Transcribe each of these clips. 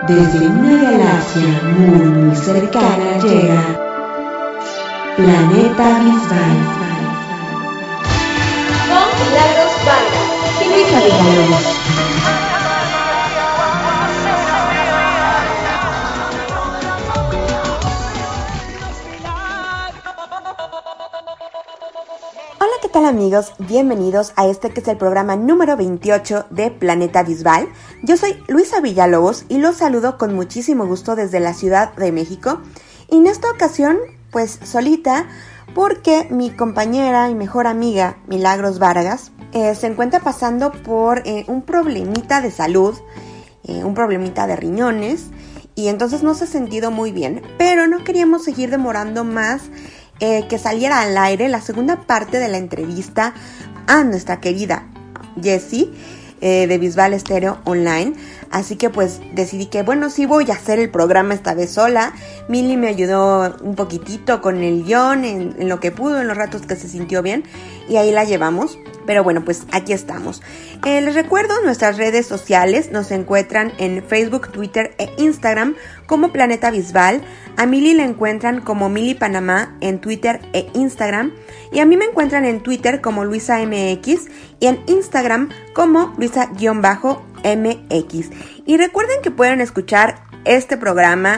Desde una galaxia muy cercana llega Planeta Bisbal. Con Milagros Vargas y Luisa Villalobos. Hola, ¿qué tal amigos? Bienvenidos a este que es el programa número 28 de Planeta Bisbal. Yo soy Luisa Villalobos y los saludo con muchísimo gusto desde la Ciudad de México. Y en esta ocasión, pues solita, porque mi compañera y mejor amiga Milagros Vargas se encuentra pasando por un problemita de salud, un problemita de riñones, y entonces no se ha sentido muy bien, pero no queríamos seguir demorando más que saliera al aire la segunda parte de la entrevista a nuestra querida Jessie de Bisbal Estéreo Online. Así que pues decidí que bueno, sí voy a hacer el programa esta vez sola. Mili me ayudó un poquitito con el guión, en lo que pudo, en los ratos que se sintió bien, y ahí la llevamos. Pero bueno, pues aquí estamos. Les recuerdo nuestras redes sociales. Nos encuentran en Facebook, Twitter e Instagram como Planeta Bisbal. A Mili la encuentran como Mili Panamá en Twitter e Instagram. Y a mí me encuentran en Twitter como Luisa MX y en Instagram como Luisa-MX. Y recuerden que pueden escuchar este programa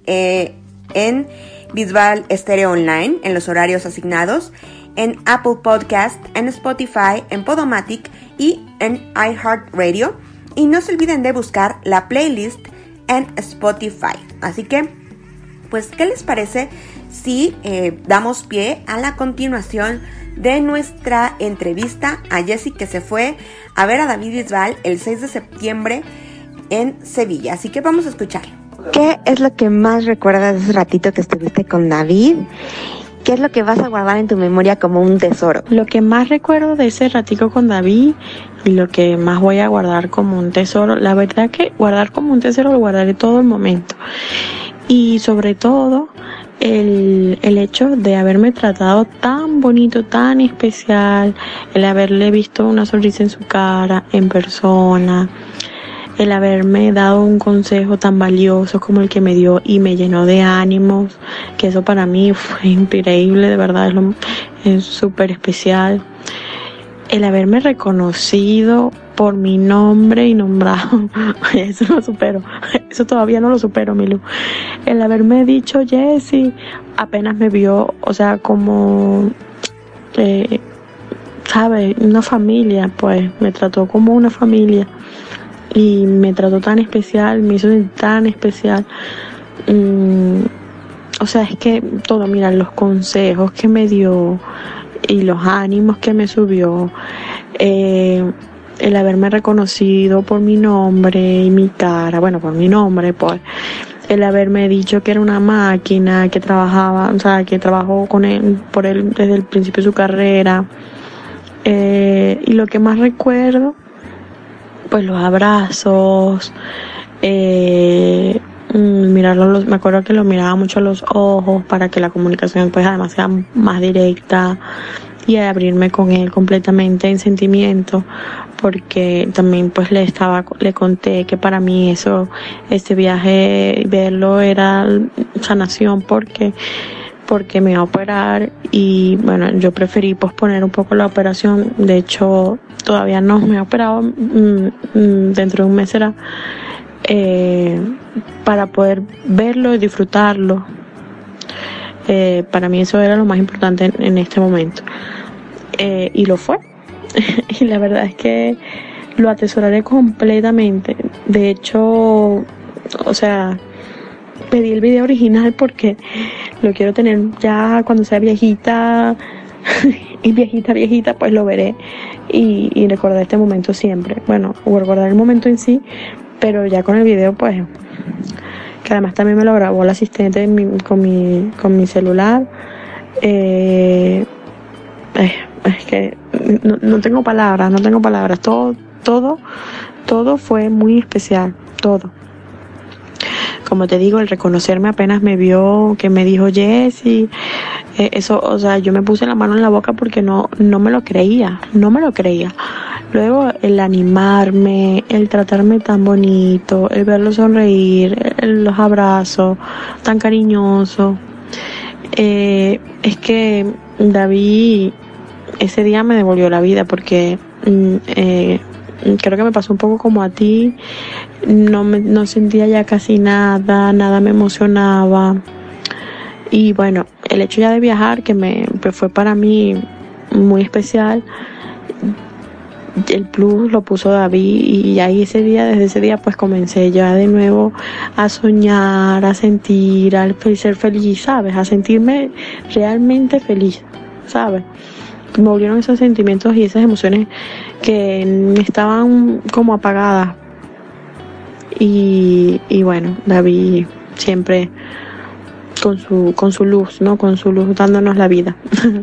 en Bisbal Estéreo Online en los horarios asignados, en Apple Podcast, en Spotify, en Podomatic y en iHeartRadio. Y no se olviden de buscar la playlist en Spotify. Así que, pues, ¿qué les parece si damos pie a la continuación de nuestra entrevista a Jessie, que se fue a ver a David Bisbal el 6 de septiembre en Sevilla? Así que vamos a escuchar. ¿Qué es lo que más recuerdas de ese ratito que estuviste con David? ¿Qué es lo que vas a guardar en tu memoria como un tesoro? Lo que más recuerdo de ese ratico con David y lo que más voy a guardar como un tesoro, la verdad que guardar como un tesoro lo guardaré todo el momento. Y sobre todo el hecho de haberme tratado tan bonito, tan especial, el haberle visto una sonrisa en su cara, en persona, el haberme dado un consejo tan valioso como el que me dio y me llenó de ánimos, que eso para mí fue increíble, de verdad es súper especial. El haberme reconocido por mi nombre y nombrado, eso lo supero, eso todavía no lo supero, Milu. El haberme dicho Jessie, apenas me vio, o sea, como, ¿sabes? Una familia, pues, me trató como una familia. Y me trató tan especial, me hizo sentir tan especial. O sea, es que todo, mira, los consejos que me dio y los ánimos que me subió, el haberme reconocido por mi nombre y mi cara, bueno, por mi nombre, pues, el haberme dicho que era una máquina, que trabajaba, o sea, que trabajó con él, por él desde el principio de su carrera. Y lo que más recuerdo, pues los abrazos, mirarlo, me acuerdo que lo miraba mucho a los ojos para que la comunicación pues además sea más directa, y abrirme con él completamente en sentimiento, porque también pues le conté que para mí este viaje, verlo era sanación, porque me iba a operar y bueno, yo preferí posponer un poco la operación. De hecho, todavía no me he operado, dentro de un mes será, para poder verlo y disfrutarlo. Para mí eso era lo más importante en este momento, y lo fue. Y la verdad es que lo atesoraré completamente. De hecho, o sea, pedí el video original porque lo quiero tener ya cuando sea viejita y viejita, pues lo veré y recordar este momento siempre. Bueno, o recordar el momento en sí, pero ya con el video, pues, que además también me lo grabó el asistente con mi celular. Es que no tengo palabras. Todo fue muy especial, todo. Como te digo, el reconocerme apenas me vio, que me dijo Jessie, eso, o sea, yo me puse la mano en la boca porque no me lo creía. Luego el animarme, el tratarme tan bonito, el verlo sonreír, los abrazos tan cariñosos. Es que David ese día me devolvió la vida porque creo que me pasó un poco como a ti. No sentía ya casi nada me emocionaba. Y bueno, el hecho ya de viajar, que fue para mí muy especial, el plus lo puso David, y ahí desde ese día pues comencé ya de nuevo a soñar, a sentir, ser feliz, ¿sabes? A sentirme realmente feliz, ¿sabes? Me volvieron esos sentimientos y esas emociones que estaban como apagadas. Y bueno, David siempre con su luz, ¿no? Con su luz dándonos la vida.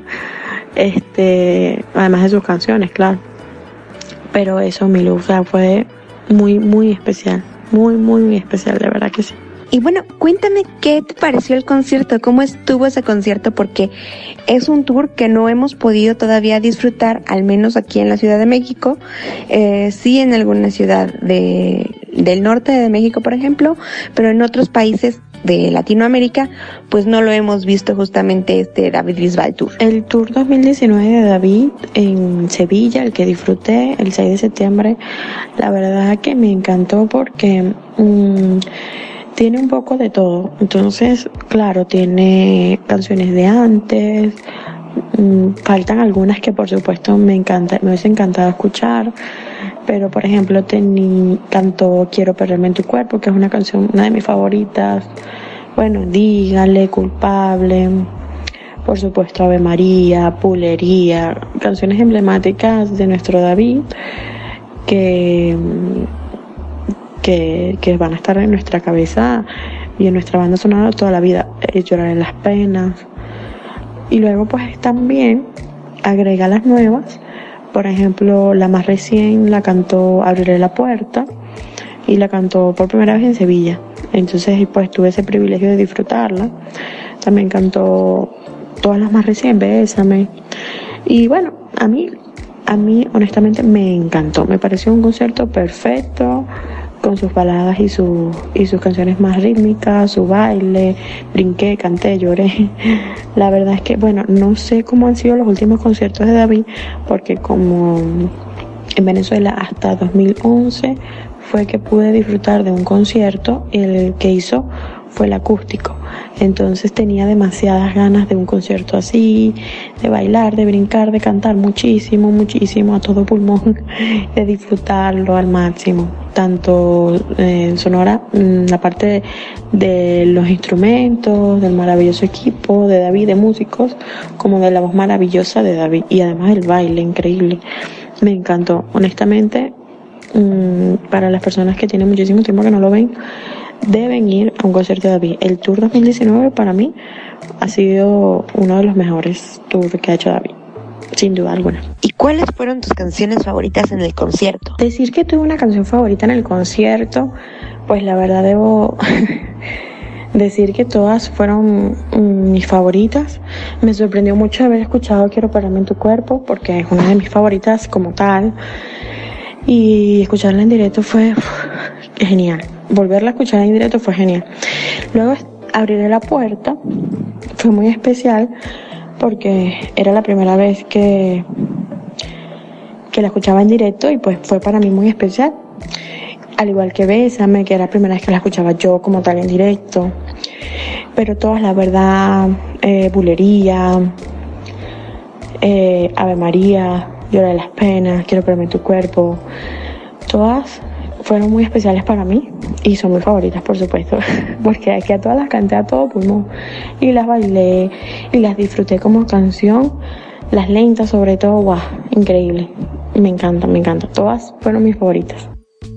Además de sus canciones, claro. Pero eso, mi luz, o sea, fue muy, muy especial. Muy, muy especial, de verdad que sí. Y bueno, cuéntame qué te pareció el concierto, cómo estuvo ese concierto, porque es un tour que no hemos podido todavía disfrutar, al menos aquí en la Ciudad de México, sí en alguna ciudad del norte de México, por ejemplo, pero en otros países de Latinoamérica, pues no lo hemos visto justamente David Bisbal Tour. El Tour 2019 de David en Sevilla, el que disfruté el 6 de septiembre, la verdad que me encantó porque tiene un poco de todo. Entonces, claro, tiene canciones de antes, faltan algunas que por supuesto me hubiese encantado escuchar, pero por ejemplo cantó Quiero perderme en tu cuerpo, que es una canción, una de mis favoritas. Bueno, Dígale, Culpable, por supuesto Ave María, Pulería, canciones emblemáticas de nuestro David que van a estar en nuestra cabeza y en nuestra banda sonora toda la vida. Llorar en las penas. Y luego pues también agrega las nuevas. Por ejemplo, la más recién la cantó Abriré la puerta, y la cantó por primera vez en Sevilla. Entonces pues tuve ese privilegio de disfrutarla. También cantó todas las más recién, Bésame. Y bueno, a mí honestamente me encantó. Me pareció un concierto perfecto, con sus baladas y sus canciones más rítmicas, su baile, brinqué, canté, lloré. La verdad es que, bueno, no sé cómo han sido los últimos conciertos de David, porque como en Venezuela hasta 2011 fue que pude disfrutar de un concierto, el que hizo fue el acústico. Entonces tenía demasiadas ganas de un concierto así, de bailar, de brincar, de cantar muchísimo, muchísimo a todo pulmón, de disfrutarlo al máximo, tanto sonora, la parte de los instrumentos, del maravilloso equipo de David, de músicos, como de la voz maravillosa de David, y además el baile increíble. Me encantó, honestamente. Para las personas que tienen muchísimo tiempo que no lo ven, deben ir a un concierto de David. El Tour 2019 para mí ha sido uno de los mejores tours que ha hecho David, sin duda alguna. ¿Y cuáles fueron tus canciones favoritas en el concierto? Decir que tuve una canción favorita en el concierto, pues la verdad debo decir que todas fueron mis favoritas. Me sorprendió mucho haber escuchado Quiero perderme en tu cuerpo, porque es una de mis favoritas como tal. Y escucharla en directo fue genial. Volverla a escuchar en directo fue genial. Luego Abriré la puerta fue muy especial porque era la primera vez que la escuchaba en directo, y pues fue para mí muy especial. Al igual que Bésame, que era la primera vez que la escuchaba yo como tal en directo. Pero todas, la verdad, Bulería, Ave María, Llorar las penas, Quiero perderme en tu cuerpo, todas fueron muy especiales para mí y son mis favoritas, por supuesto, porque aquí a todas las canté a todo pulmón y las bailé y las disfruté como canción, las lentas sobre todo. ¡Wow! Increíble, me encanta, todas fueron mis favoritas.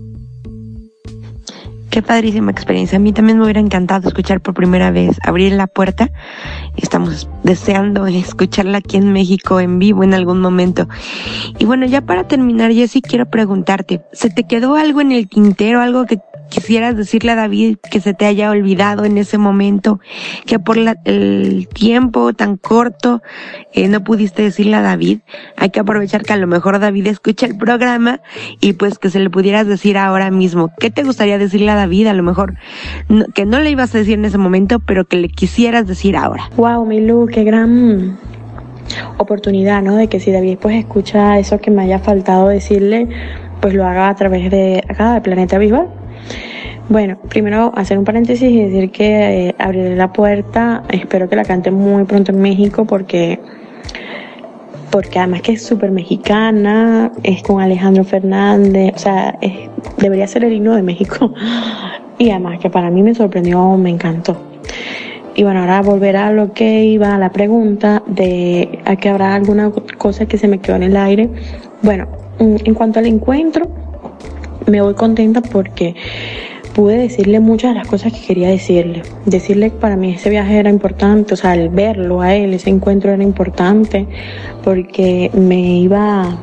Qué padrísima experiencia. A mí también me hubiera encantado escuchar por primera vez Abrir la puerta. Estamos deseando escucharla aquí en México en vivo en algún momento. Y bueno, ya para terminar, Jessy, quiero preguntarte, ¿se te quedó algo en el tintero, algo que quisieras decirle a David que se te haya olvidado en ese momento, que por el tiempo tan corto no pudiste decirle a David. Hay que aprovechar que a lo mejor David escucha el programa y pues que se le pudieras decir ahora mismo. ¿Qué te gustaría decirle a David? A lo mejor que no le ibas a decir en ese momento, pero que le quisieras decir ahora. Wow, Milu, qué gran oportunidad, ¿no? De que si David pues escucha eso que me haya faltado decirle, pues lo haga a través de acá, de Planeta Visual. Bueno, primero hacer un paréntesis y decir que abriré la puerta, espero que la cante muy pronto en México porque además que es súper mexicana, es con Alejandro Fernández, o sea, debería ser el himno de México. Y además que para mí me sorprendió, me encantó. Y bueno, ahora volver a lo que iba a la pregunta de a que habrá alguna cosa que se me quedó en el aire. Bueno, en cuanto al encuentro, me voy contenta porque pude decirle muchas de las cosas que quería decirle. Decirle que para mí ese viaje era importante, o sea, el verlo a él, ese encuentro era importante porque me iba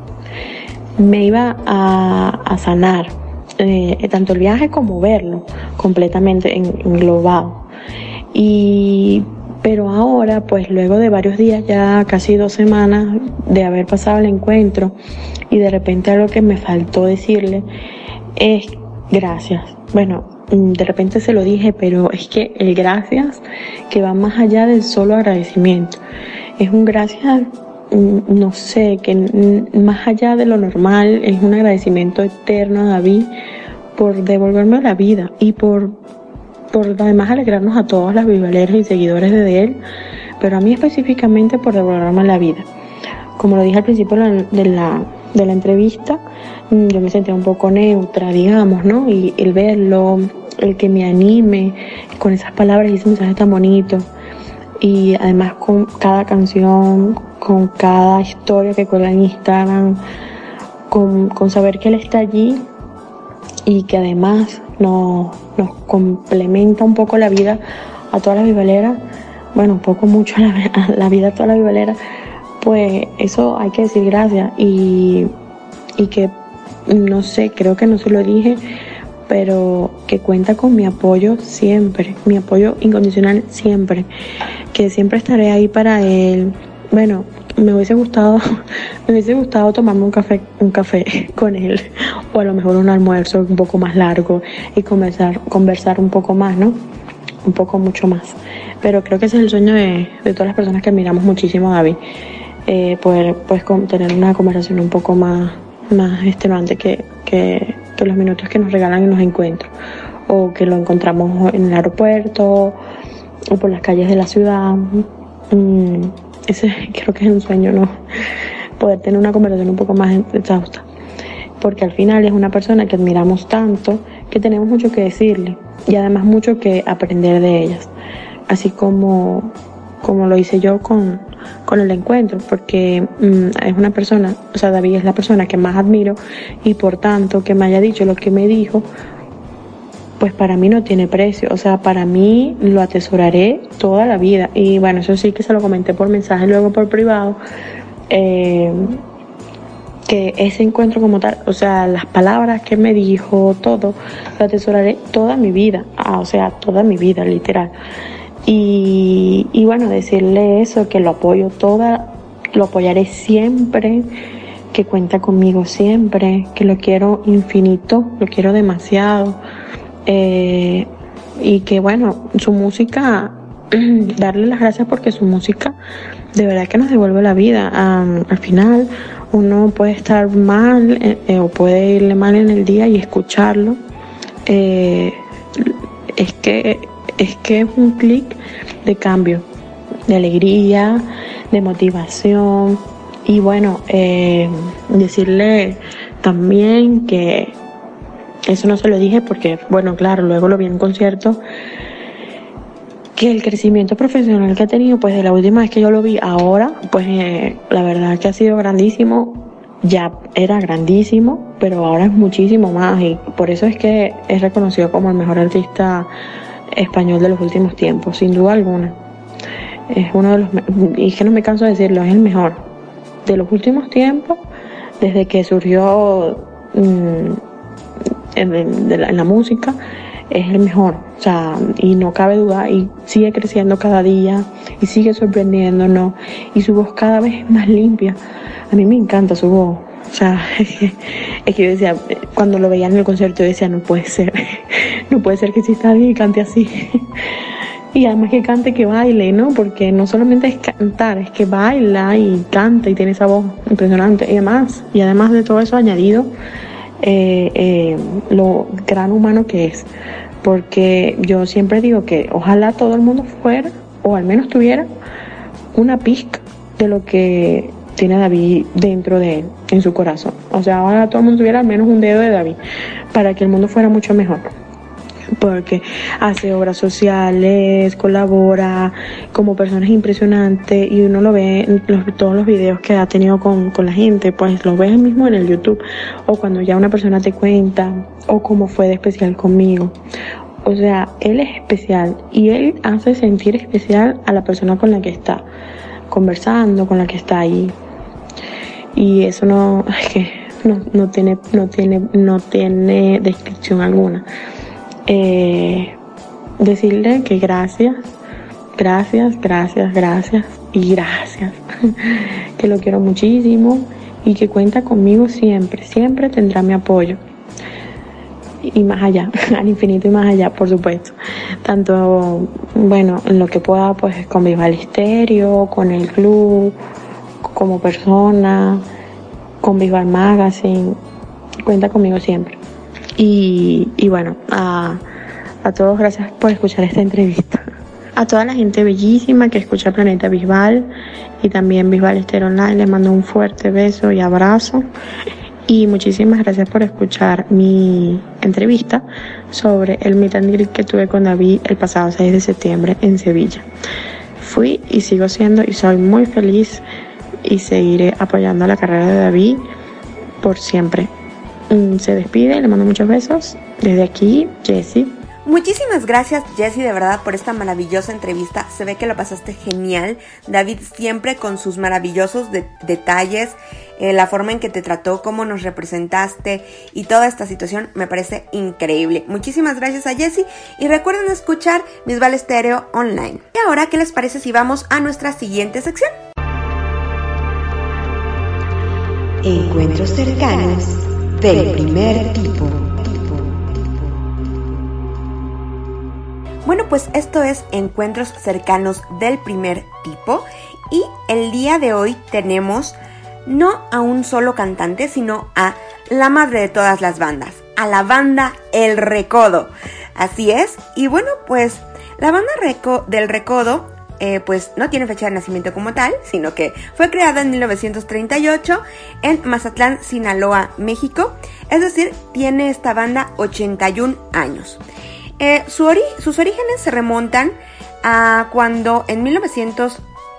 a sanar, tanto el viaje como verlo completamente englobado. Pero ahora, pues luego de varios días, ya casi 2 semanas de haber pasado el encuentro, y de repente algo que me faltó decirle es gracias. Bueno, de repente se lo dije, pero es que el gracias que va más allá del solo agradecimiento. Es un gracias, no sé, que más allá de lo normal, es un agradecimiento eterno a David por devolverme la vida y por además alegrarnos a todas las vivaleras y seguidores de él, pero a mí específicamente por devolverme la vida. Como lo dije al principio de la entrevista, yo me sentía un poco neutra, digamos, ¿no? Y el verlo, el que me anime con esas palabras y ese mensaje tan bonito, y además con cada canción, con cada historia que cuelga en Instagram, con saber que él está allí y que además nos complementa un poco la vida a todas las vivaleras, bueno, un poco mucho la vida a todas las vivaleras, pues eso hay que decir gracias y que, no sé, creo que no se lo dije, pero que cuenta con mi apoyo siempre, mi apoyo incondicional siempre, que siempre estaré ahí para él. Bueno, me hubiese gustado tomarme un café con él, o a lo mejor un almuerzo un poco más largo y conversar un poco más, ¿no? Un poco mucho más. Pero creo que ese es el sueño de todas las personas que admiramos muchísimo a David, poder pues tener una conversación un poco más extenuante que los minutos que nos regalan en los encuentros, o que lo encontramos en el aeropuerto o por las calles de la ciudad. Ese creo que es un sueño, ¿no? Poder tener una conversación un poco más exhausta, porque al final es una persona que admiramos tanto que tenemos mucho que decirle y además mucho que aprender de ellas, así como lo hice yo con el encuentro, porque es una persona, o sea, David es la persona que más admiro, y por tanto que me haya dicho lo que me dijo, pues para mí no tiene precio, o sea, para mí lo atesoraré toda la vida. Y bueno, eso sí que se lo comenté por mensaje, luego por privado, que ese encuentro como tal, o sea, las palabras que me dijo, todo, lo atesoraré toda mi vida, o sea, toda mi vida, literal. Y bueno, decirle eso, que lo apoyaré siempre, que cuenta conmigo siempre, que lo quiero infinito, lo quiero demasiado. Y que bueno, su música, darle las gracias porque su música de verdad que nos devuelve la vida. Al final uno puede estar mal o puede irle mal en el día y escucharlo, es que es un clic de cambio, de alegría, de motivación. Y bueno, decirle también que eso no se lo dije porque, bueno, claro, luego lo vi en concierto, que el crecimiento profesional que ha tenido, pues de la última vez que yo lo vi ahora, pues la verdad que ha sido grandísimo. Ya era grandísimo, pero ahora es muchísimo más, y por eso es que es reconocido como el mejor artista español de los últimos tiempos, sin duda alguna. Es uno de los, y es que no me canso de decirlo, es el mejor de los últimos tiempos, desde que surgió en la música, es el mejor, o sea, y no cabe duda, y sigue creciendo cada día, y sigue sorprendiéndonos, y su voz cada vez es más limpia. A mí me encanta su voz, o sea, es que yo decía, cuando lo veía en el concierto, yo decía, no puede ser que exista alguien que cante así. Y además que cante, que baile, ¿no? Porque no solamente es cantar, es que baila y canta y tiene esa voz impresionante. Y además de todo eso añadido, lo gran humano que es. Porque yo siempre digo que ojalá todo el mundo fuera, o al menos tuviera, una pizca de lo que tiene David dentro de él, en su corazón. O sea, ojalá todo el mundo tuviera al menos un dedo de David, para que el mundo fuera mucho mejor. Porque hace obras sociales, colabora como personas impresionantes, y uno lo ve en todos los videos que ha tenido con la gente, pues lo ves mismo en el YouTube, o cuando ya una persona te cuenta, o como fue de especial conmigo. O sea, él es especial, y él hace sentir especial a la persona con la que está conversando, con la que está ahí. Y eso no tiene descripción alguna. Decirle que gracias y gracias, que lo quiero muchísimo y que cuenta conmigo siempre tendrá mi apoyo, y más allá, al infinito y más allá, por supuesto, tanto, bueno, en lo que pueda, pues con Bisbal Estéreo, con el club, como persona, con Bisbal Magazine, cuenta conmigo siempre. Y bueno, a todos, gracias por escuchar esta entrevista. A toda la gente bellísima que escucha Planeta Bisbal y también Bisbal Estéreo Online, les mando un fuerte beso y abrazo. Y muchísimas gracias por escuchar mi entrevista sobre el meet and greet que tuve con David el pasado 6 de septiembre en Sevilla. Fui y sigo siendo y soy muy feliz, y seguiré apoyando la carrera de David por siempre. Se despide, le mando muchos besos. Desde aquí, Jessie. Muchísimas gracias, Jessie, de verdad, por esta maravillosa entrevista. Se ve que lo pasaste genial. David siempre con sus maravillosos detalles, la forma en que te trató, cómo nos representaste y toda esta situación me parece increíble. Muchísimas gracias a Jessie, y recuerden escuchar Bisbal Estéreo Online. Y ahora, ¿qué les parece si vamos a nuestra siguiente sección? Encuentros cercanos del primer tipo. Bueno, pues esto es Encuentros cercanos del primer tipo, y el día de hoy tenemos no a un solo cantante, sino a la madre de todas las bandas, a la banda El Recodo. Así es, y bueno, pues la banda del Recodo pues no tiene fecha de nacimiento como tal, sino que fue creada en 1938 en Mazatlán, Sinaloa, México. Es decir, tiene esta banda 81 años. Sus orígenes se remontan a cuando en 1900,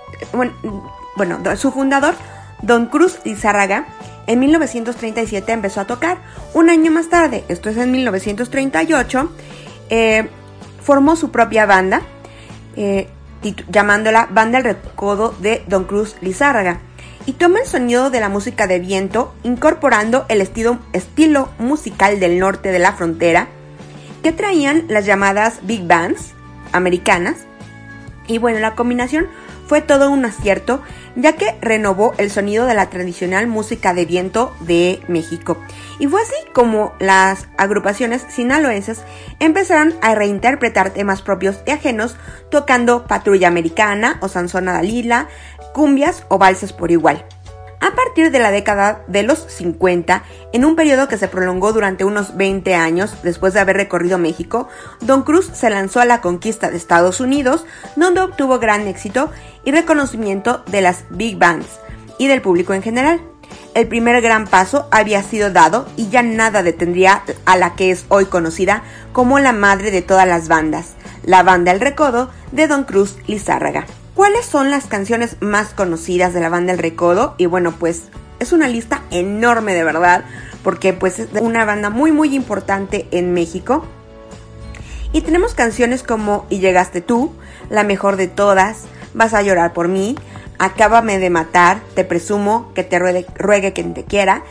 su fundador, Don Cruz Lizárraga, en 1937 empezó a tocar. Un año más tarde, esto es en 1938, formó su propia banda, llamándola Banda El Recodo de Don Cruz Lizárraga, y toma el sonido de la música de viento, incorporando el estilo musical del norte de la frontera, que traían las llamadas big bands americanas. Y bueno, la combinación fue todo un acierto, ya que renovó el sonido de la tradicional música de viento de México. Y fue así como las agrupaciones sinaloenses empezaron a reinterpretar temas propios y ajenos, tocando Patrulla Americana o Sansona Dalila, cumbias o valses por igual. A partir de la década de los 50, en un periodo que se prolongó durante unos 20 años después de haber recorrido México, Don Cruz se lanzó a la conquista de Estados Unidos, donde obtuvo gran éxito y reconocimiento de las big bands y del público en general. El primer gran paso había sido dado, y ya nada detendría a la que es hoy conocida como la madre de todas las bandas, la Banda El Recodo de Don Cruz Lizárraga. ¿Cuáles son las canciones más conocidas de la Banda El Recodo? Y bueno, pues es una lista enorme, de verdad, porque pues es una banda muy muy importante en México. Y tenemos canciones como Y Llegaste Tú, La Mejor de Todas, Vas a Llorar por Mí, Acábame de Matar, Te Presumo, Que te ruegue quien te quiera.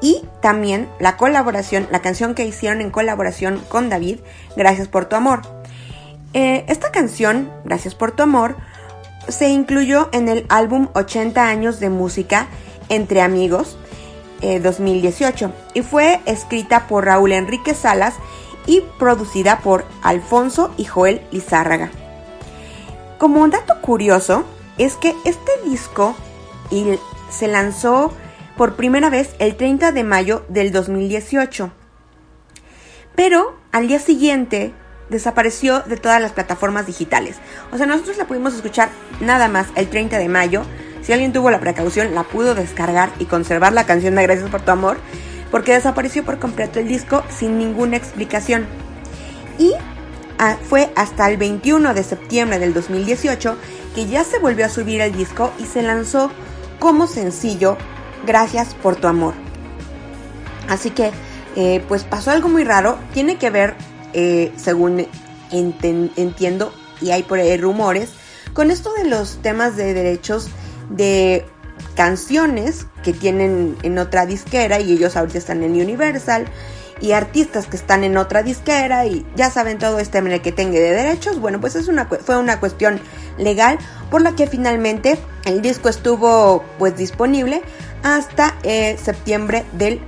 y también la canción que hicieron en colaboración con David, Gracias por tu amor. Esta canción, Gracias por tu amor, se incluyó en el álbum 80 años de música Entre Amigos 2018 y fue escrita por Raúl Enrique Salas y producida por Alfonso y Joel Lizárraga. Como un dato curioso es que este disco se lanzó por primera vez el 30 de mayo del 2018, pero al día siguiente desapareció de todas las plataformas digitales. O sea, nosotros la pudimos escuchar nada más el 30 de mayo. Si alguien tuvo la precaución, la pudo descargar y conservar la canción de Gracias por tu amor, porque desapareció por completo el disco sin ninguna explicación. Y fue hasta el 21 de septiembre del 2018 que ya se volvió a subir el disco y se lanzó como sencillo Gracias por tu amor. Así que pues pasó algo muy raro. Tiene que ver, según entiendo, y hay por ahí rumores, con esto de los temas de derechos de canciones que tienen en otra disquera, y ellos ahorita están en Universal, y artistas que están en otra disquera, y ya saben todo este merequetengue de derechos. Bueno, pues fue una cuestión legal por la que finalmente el disco estuvo pues disponible hasta septiembre del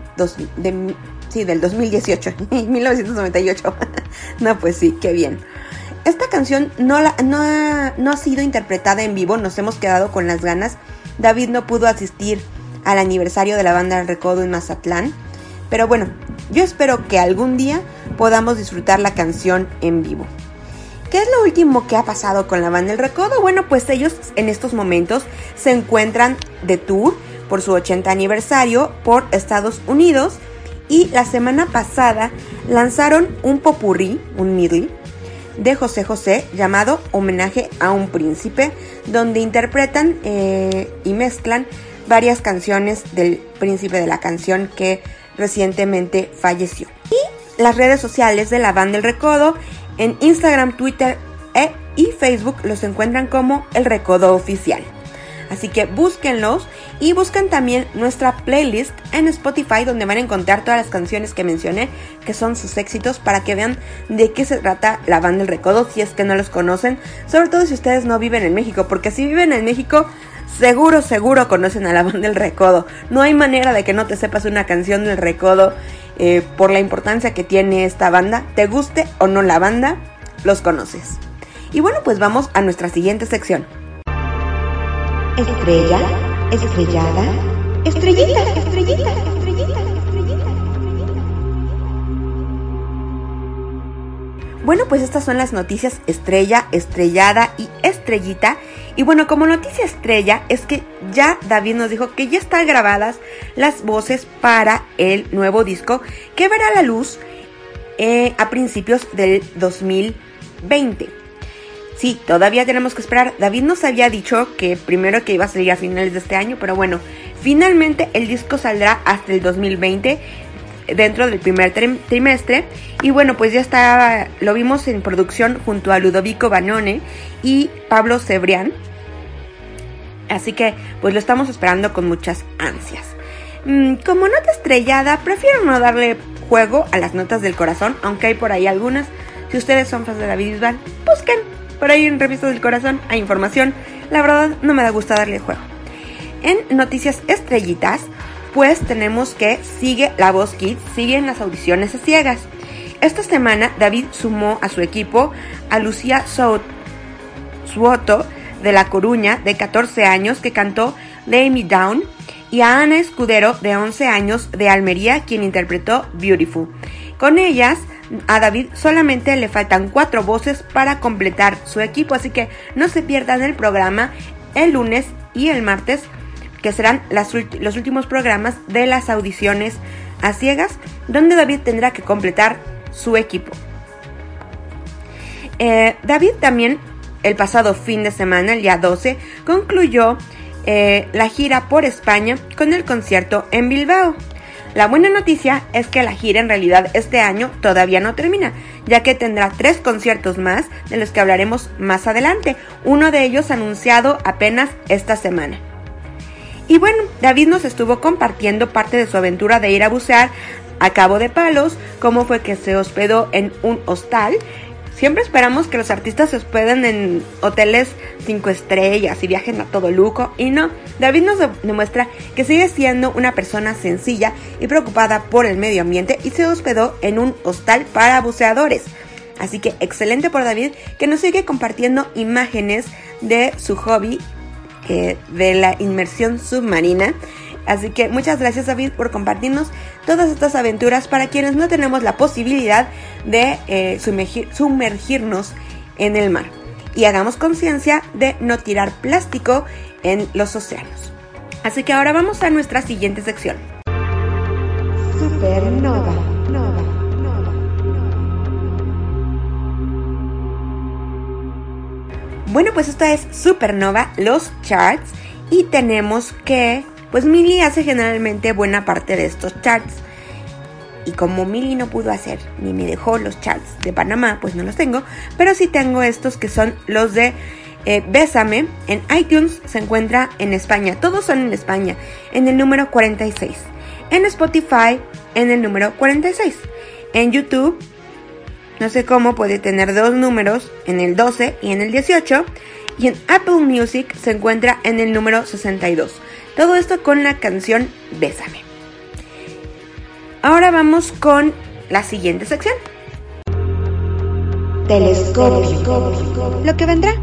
2018, 1998. No, pues sí, qué bien. Esta canción no ha sido interpretada en vivo, nos hemos quedado con las ganas. David no pudo asistir al aniversario de la Banda del Recodo en Mazatlán, pero bueno, yo espero que algún día podamos disfrutar la canción en vivo. ¿Qué es lo último que ha pasado con la Banda del Recodo? Bueno, pues ellos en estos momentos se encuentran de tour por su 80 aniversario por Estados Unidos, y la semana pasada lanzaron un popurrí, un medley de José José llamado Homenaje a un Príncipe, donde interpretan y mezclan varias canciones del príncipe de la canción que recientemente falleció. Y las redes sociales de la Banda del Recodo, en Instagram, Twitter y Facebook, los encuentran como El Recodo Oficial. Así que búsquenlos y busquen también nuestra playlist en Spotify, donde van a encontrar todas las canciones que mencioné, que son sus éxitos, para que vean de qué se trata la Banda del Recodo, si es que no los conocen, sobre todo si ustedes no viven en México, porque si viven en México, seguro conocen a la Banda del Recodo. No hay manera de que no te sepas una canción del Recodo, por la importancia que tiene esta banda. Te guste o no la banda, los conoces. Y bueno, pues vamos a nuestra siguiente sección. Estrella, estrellada, estrellita, estrellita, estrellita, estrellita. Bueno, pues estas son las noticias estrella, estrellada y estrellita. Y bueno, como noticia estrella es que ya David nos dijo que ya están grabadas las voces para el nuevo disco que verá la luz a principios del 2020. Sí, todavía tenemos que esperar. David nos había dicho que primero que iba a salir a finales de este año, pero bueno, finalmente el disco saldrá hasta el 2020, dentro del primer trimestre. Y bueno, pues ya está, lo vimos en producción junto a Ludovico Banone y Pablo Cebrián. Así que pues lo estamos esperando con muchas ansias. Como nota estrellada, prefiero no darle juego a las notas del corazón, aunque hay por ahí algunas. Si ustedes son fans de David Bisbal, busquen. Por ahí en Revistas del Corazón hay información. La verdad no me da gusto darle juego. En noticias estrellitas, pues tenemos que sigue La Voz Kids, siguen las audiciones a ciegas. Esta semana David sumó a su equipo a Lucía Suoto de La Coruña, de 14 años, que cantó Lay Me Down, y a Ana Escudero, de 11 años, de Almería, quien interpretó Beautiful. Con ellas, a David solamente le faltan 4 voces para completar su equipo, así que no se pierdan el programa el lunes y el martes, que serán los últimos programas de las audiciones a ciegas, donde David tendrá que completar su equipo. David también el pasado fin de semana, el día 12, concluyó la gira por España con el concierto en Bilbao. La buena noticia es que la gira en realidad este año todavía no termina, ya que tendrá 3 conciertos más, de los que hablaremos más adelante, uno de ellos anunciado apenas esta semana. Y bueno, David nos estuvo compartiendo parte de su aventura de ir a bucear a Cabo de Palos, cómo fue que se hospedó en un hostal. Siempre esperamos que los artistas se hospeden en hoteles 5 estrellas y viajen a todo lujo, y no. David nos demuestra que sigue siendo una persona sencilla y preocupada por el medio ambiente y se hospedó en un hostal para buceadores. Así que excelente por David, que nos sigue compartiendo imágenes de su hobby, de la inmersión submarina. Así que muchas gracias, David, por compartirnos todas estas aventuras para quienes no tenemos la posibilidad de sumergirnos en el mar. Y hagamos conciencia de no tirar plástico en los océanos. Así que ahora vamos a nuestra siguiente sección. Supernova. Bueno, pues esto es Supernova, los charts. Y tenemos que, pues Mili hace generalmente buena parte de estos charts. Y como Mili no pudo hacer ni me dejó los charts de Panamá, pues no los tengo. Pero sí tengo estos que son los de Bésame. En iTunes se encuentra en España. Todos son en España, en el número 46. En Spotify, en el número 46. En YouTube, no sé cómo puede tener dos números, en el 12 y en el 18. Y en Apple Music se encuentra en el número 62. Todo esto con la canción Bésame. Ahora vamos con la siguiente sección. Telescopio. Lo que vendrá.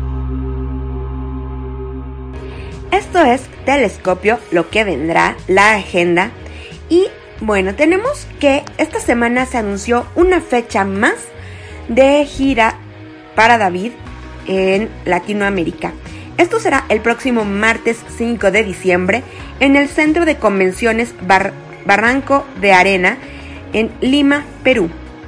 Esto es Telescopio, lo que vendrá, la agenda. Y bueno, tenemos que esta semana se anunció una fecha más de gira para David en Latinoamérica. Esto será el próximo martes 5 de diciembre en el Centro de Convenciones Barranco de Arena en Lima, Perú.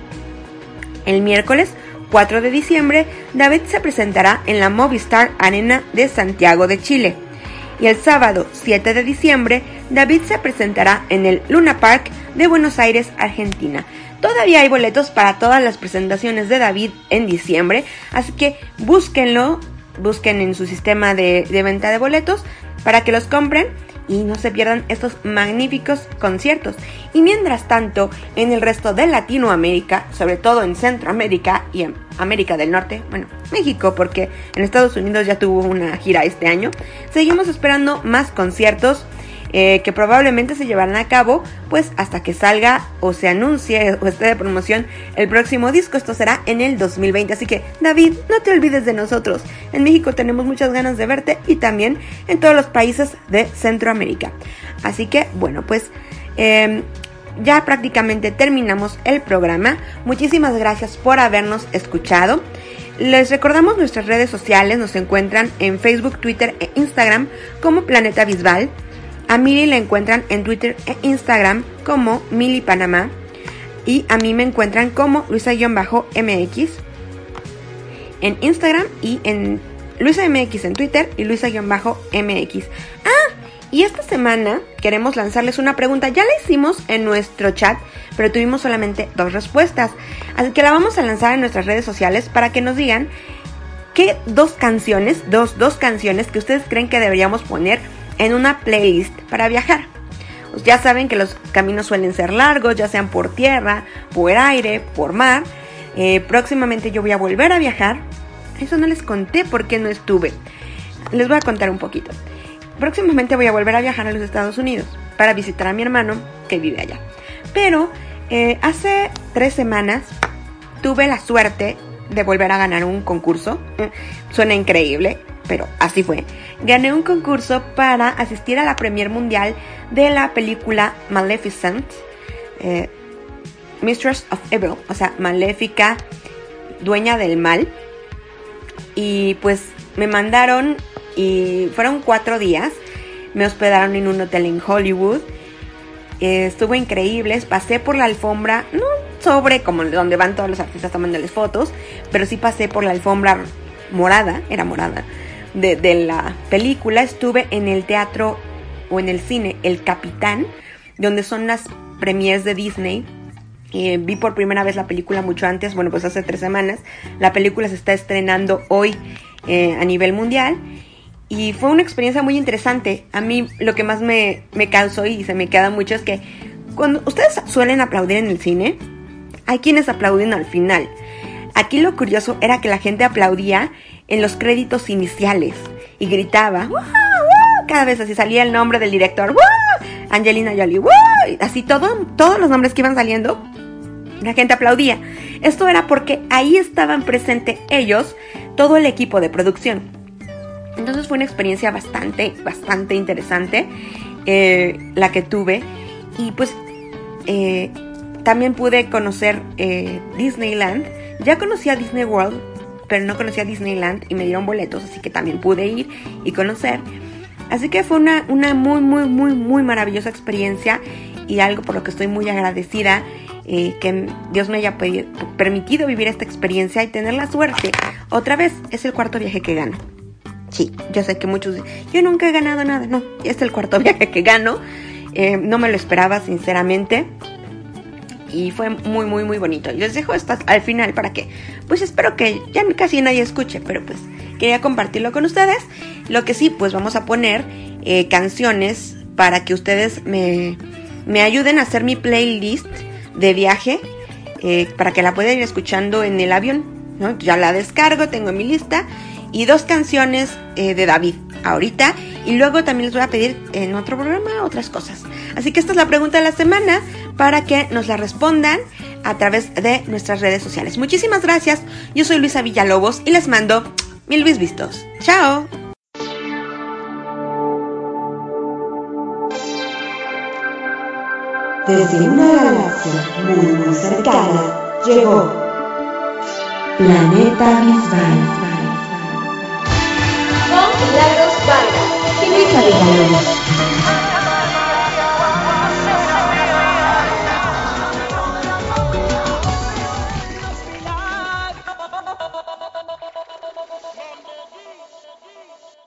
El miércoles 4 de diciembre, David se presentará en la Movistar Arena de Santiago de Chile. Y el sábado 7 de diciembre, David se presentará en el Luna Park de Buenos Aires, Argentina. Todavía hay boletos para todas las presentaciones de David en diciembre, así que busquen en su sistema de venta de boletos para que los compren y no se pierdan estos magníficos conciertos. Y mientras tanto, en el resto de Latinoamérica, sobre todo en Centroamérica y en América del Norte, bueno, México, porque en Estados Unidos ya tuvo una gira este año, seguimos esperando más conciertos que probablemente se llevarán a cabo pues hasta que salga o se anuncie o esté de promoción el próximo disco. Esto será en el 2020, así que David, no te olvides de nosotros. En México tenemos muchas ganas de verte y también en todos los países de Centroamérica. Así que bueno, pues ya prácticamente terminamos el programa. Muchísimas gracias por habernos escuchado. Les recordamos nuestras redes sociales, nos encuentran en Facebook, Twitter e Instagram como Planeta Bisbal. A Mili la encuentran en Twitter e Instagram como Mili Panamá. Y a mí me encuentran como Luisa-MX en Instagram y en Luisa-MX en Twitter y Luisa-MX. Y esta semana queremos lanzarles una pregunta. Ya la hicimos en nuestro chat, pero tuvimos solamente 2 respuestas. Así que la vamos a lanzar en nuestras redes sociales para que nos digan qué dos canciones que ustedes creen que deberíamos poner en una playlist para viajar. Pues ya saben que los caminos suelen ser largos, ya sean por tierra, por aire, por mar. Próximamente yo voy a volver a viajar. Eso no les conté porque no estuve. Les voy a contar un poquito. Próximamente voy a volver a viajar a los Estados Unidos para visitar a mi hermano que vive allá. Pero hace 3 semanas tuve la suerte de volver a ganar un concurso. Suena increíble, pero así fue. Gané un concurso para asistir a la premier mundial de la película Maleficent, Mistress of Evil, o sea, maléfica, dueña del mal. Y pues me mandaron y fueron 4 días. Me hospedaron en un hotel en Hollywood. Estuvo increíble. Pasé por la alfombra, no sobre como donde van todos los artistas tomándoles fotos, pero sí pasé por la alfombra morada, era morada, de la película. Estuve en el teatro o en el cine El Capitán, donde son las premiers de Disney. Vi por primera vez la película mucho antes, bueno, pues hace 3 semanas. La película se está estrenando hoy a nivel mundial. y fue una experiencia muy interesante. A mí lo que más me causó y se me queda mucho es que cuando ustedes suelen aplaudir en el cine, hay quienes aplauden al final. Aquí lo curioso era que la gente aplaudía en los créditos iniciales y gritaba ¡wow! ¡Wow! Cada vez así salía el nombre del director, ¡wow! Angelina Jolie, ¡wow! Así todos los nombres que iban saliendo, la gente aplaudía. Esto era porque ahí estaban presentes ellos, todo el equipo de producción. Entonces fue una experiencia bastante interesante la que tuve. Y pues también pude conocer Disneyland. Ya conocía Disney World, pero no conocía Disneyland y me dieron boletos, así que también pude ir y conocer. Así que fue una muy maravillosa experiencia y algo por lo que estoy muy agradecida, que Dios me haya permitido vivir esta experiencia y tener la suerte. Otra vez, es el cuarto viaje que gano. Sí, yo sé que muchos dicen, yo nunca he ganado nada. No, es el cuarto viaje que gano. No me lo esperaba, sinceramente. Y fue muy bonito. Y les dejo esto al final para que, pues espero que ya casi nadie escuche, pero pues quería compartirlo con ustedes. Lo que sí, pues vamos a poner canciones para que ustedes me ayuden a hacer mi playlist de viaje, para que la puedan ir escuchando en el avión, ¿no? Ya la descargo, tengo mi lista. Y 2 canciones de David ahorita. Y luego también les voy a pedir en otro programa otras cosas. Así que esta es la pregunta de la semana para que nos la respondan a través de nuestras redes sociales. Muchísimas gracias. Yo soy Luisa Villalobos y les mando 1000 vistos. ¡Chao! Desde una galaxia muy cercana llegó Planeta Bisbal.